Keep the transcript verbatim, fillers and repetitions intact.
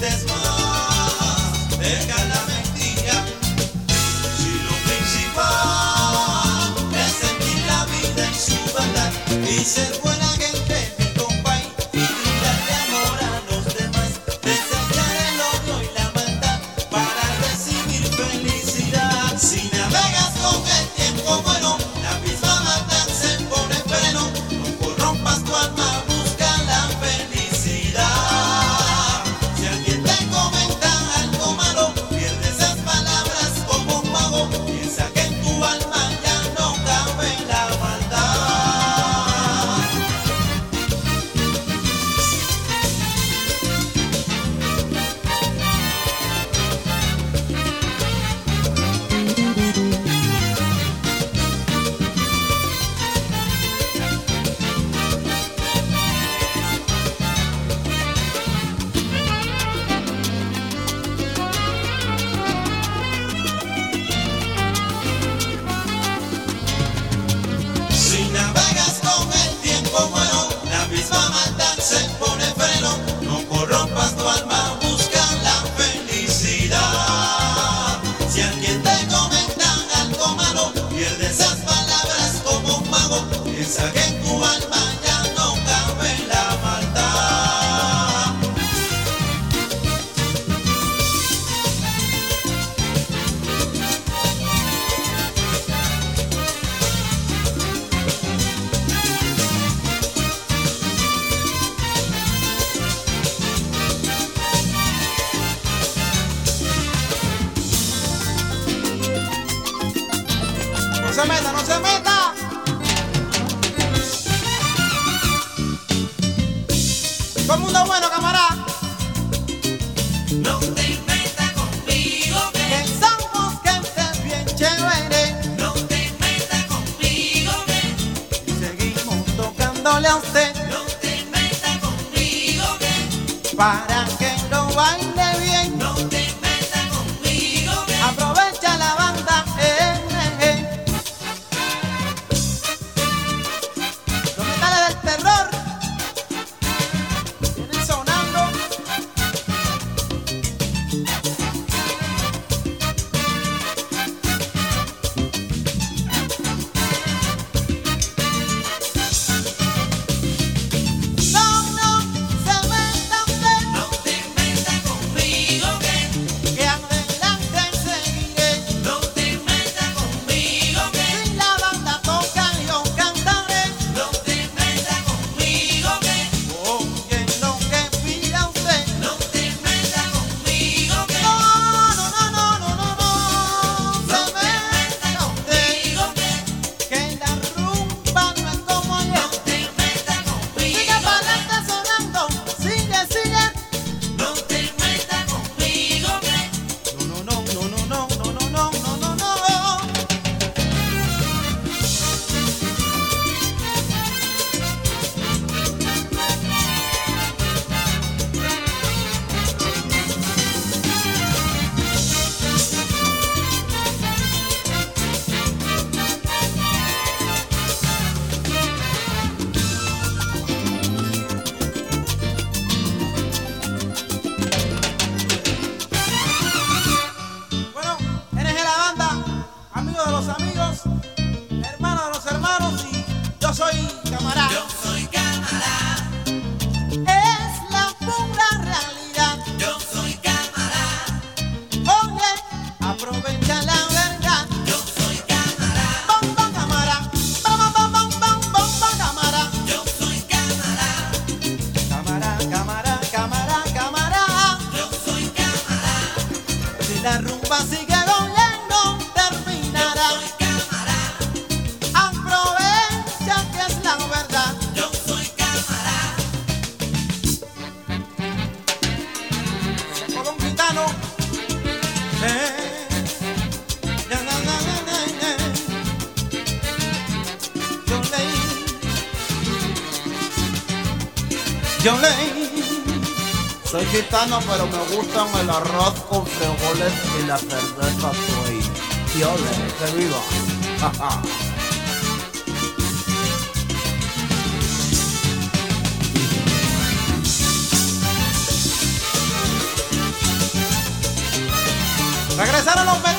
pierdes más. Deja la mentira. Si lo principal es sentir la vida en su verdad y ser buena gente, mi compay, y brindarle amor a los demás, desear el odio y la maldad para recibir felicidad. Si navegas con el tiempo bueno, la misma maldad se pone freno. No corrompas tu alma, busca la felicidad. Si alguien te comenta algo malo, pierde esas palabras como un mago. Piensa que en tu alma ya no cabe la maldad. Si navegas con el tiempo bueno, la misma maldad se pone freno. No corrompas tu alma, busca la felicidad. Si alguien te comenta algo malo, pierde esas palabras como un mago. Piensa que en tu alma ya no cabe la maldad. No se meta, no se meta. Todo el mundo bueno, camarada. No te metas conmigo, que Que somos gente bien chévere no te metas conmigo, que y seguimos tocándole a usted no te metas conmigo, que para que lo baile bien. no te metas conmigo, que Aprovecha la banda, eh, eh, eh. Los metales del terror vienen sonando. No, no se meta usted, no te metas conmigo, que que adelante seguiré. no te metas conmigo, que Si la banda toca yo cantaré. no te metas conmigo, que Oye lo que pida usted. no te metas conmigo, que No, no, no, no, no, no, no. no Se te metas meta usted, conmigo, que que la rumba no es como yo. no te metas Sigue conmigo, para adelante sonando, sigue, sigue. no te metas conmigo, que No, no, no, no, no, no, no, no, no, no, no, no. Bueno, eres de la banda, amigo de los amigos, hermano de los hermanos y yo soy camarada. yo soy camarada, Es la pura realidad. yo soy camarada, Oye, aprovecha la verdad. yo soy camarada, Bom, bom, cámara. Bom, bom, bom, bom, bom, bom, cámara. yo soy camarada, Cámara, cámara, cámara, cámara. yo soy camarada, Si la rumba sigue doblando, terminará. soy camarada, Aprovecha que es la verdad. yo soy camarada, Se coló un gitano. Eh, na, na, na, na, na, na. Yo leí, yo leí. Soy gitano, pero me gustan el arroz con frijoles y la cerveza soy. Yo leí, que viva. Ja, ja. Regresaron los